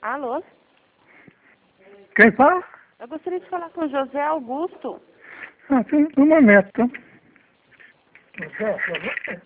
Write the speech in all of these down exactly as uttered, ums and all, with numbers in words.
Alô? Quem fala? Eu gostaria de falar com o José Augusto. Ah, tem um momento. José, é você?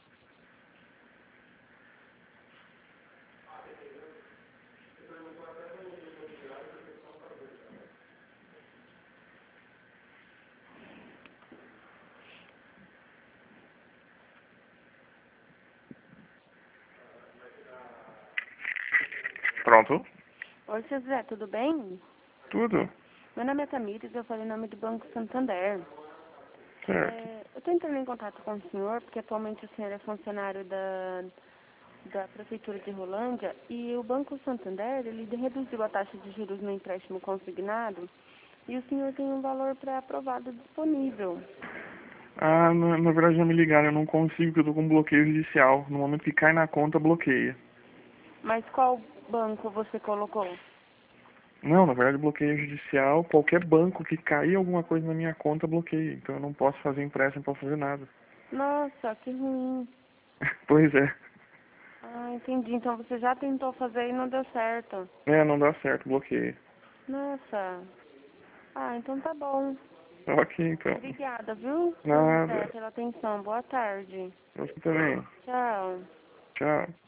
Pronto? Oi, seu José, tudo bem? Tudo? Meu nome é Tamires, eu falei em nome do Banco Santander. Certo. É, eu estou entrando em contato com o senhor, porque atualmente o senhor é funcionário da, da Prefeitura de Rolândia e o Banco Santander, ele reduziu a taxa de juros no empréstimo consignado e o senhor tem um valor pré-aprovado disponível. Ah, na, na verdade não me ligaram, eu não consigo porque eu tô com bloqueio judicial. No momento que cai na conta, bloqueia. Mas qual banco você colocou? Não, na verdade bloqueio judicial, qualquer banco que cair alguma coisa na minha conta, bloqueia. Então eu não posso fazer empréstimo, não posso fazer nada. Nossa, que ruim. Pois é. Ah, entendi. Então você já tentou fazer e não deu certo. É, não dá certo, bloqueia. Nossa. Ah, então tá bom. Ok, então. Obrigada, viu, seu José, Nada. pela atenção. Boa tarde. Você também. Tchau. Tchau.